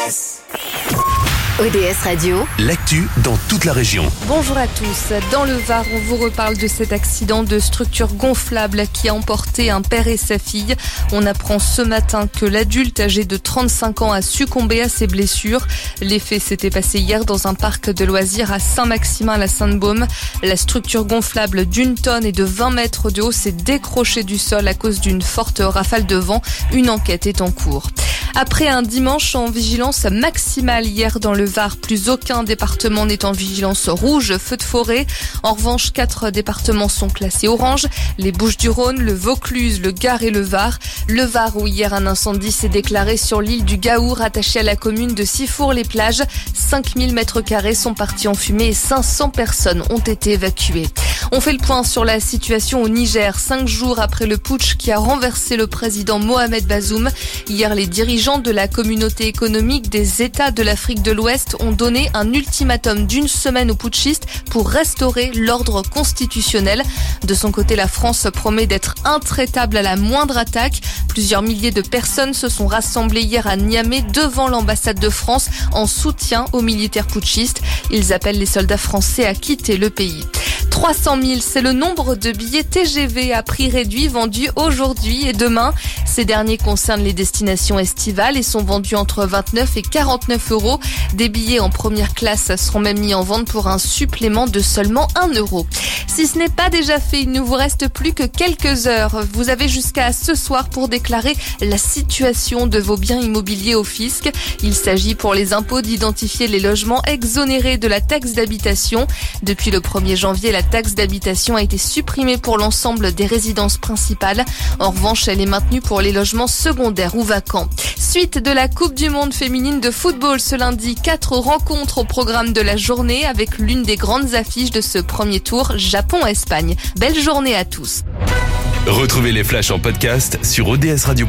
ODS Radio, l'actu dans toute la région. Bonjour à tous. Dans le Var, on vous reparle de cet accident de structure gonflable qui a emporté un père et sa fille. On apprend ce matin que l'adulte âgé de 35 ans a succombé à ses blessures. Les faits s'étaient passés hier dans un parc de loisirs à Saint-Maximin-la-Sainte-Baume. La structure gonflable d'1 tonne et de 20 mètres de haut s'est décrochée du sol à cause d'une forte rafale de vent. Une enquête est en cours. Après un dimanche en vigilance maximale hier dans le Var, plus aucun département n'est en vigilance rouge, feu de forêt. En revanche, 4 départements sont classés orange. Les Bouches-du-Rhône, le Vaucluse, le Gard et le Var. Le Var où hier un incendie s'est déclaré sur l'île du Gaour, rattachée à la commune de Sifour-les-Plages. 5000 mètres carrés sont partis en fumée et 500 personnes ont été évacuées. On fait le point sur la situation au Niger, 5 jours après le putsch qui a renversé le président Mohamed Bazoum. Hier, les dirigeants de la communauté économique des États de l'Afrique de l'Ouest ont donné un ultimatum d'1 semaine aux putschistes pour restaurer l'ordre constitutionnel. De son côté, la France promet d'être intraitable à la moindre attaque. Plusieurs milliers de personnes se sont rassemblées hier à Niamey devant l'ambassade de France en soutien aux militaires putschistes. Ils appellent les soldats français à quitter le pays. 300 000, c'est le nombre de billets TGV à prix réduit vendus aujourd'hui et demain. Ces derniers concernent les destinations estivales et sont vendus entre 29 et 49 euros. Des billets en première classe seront même mis en vente pour un supplément de seulement 1 euro. Si ce n'est pas déjà fait, il ne vous reste plus que quelques heures. Vous avez jusqu'à ce soir pour déclarer la situation de vos biens immobiliers au fisc. Il s'agit pour les impôts d'identifier les logements exonérés de la taxe d'habitation. Depuis le 1er janvier, la taxe d'habitation a été supprimée pour l'ensemble des résidences principales. En revanche, elle est maintenue pour les logements secondaires ou vacants. Suite de la Coupe du Monde féminine de football ce lundi, 4 rencontres au programme de la journée avec l'une des grandes affiches de ce premier tour, Japon-Espagne. Belle journée à tous. Retrouvez les flashs en podcast sur odsradio.com.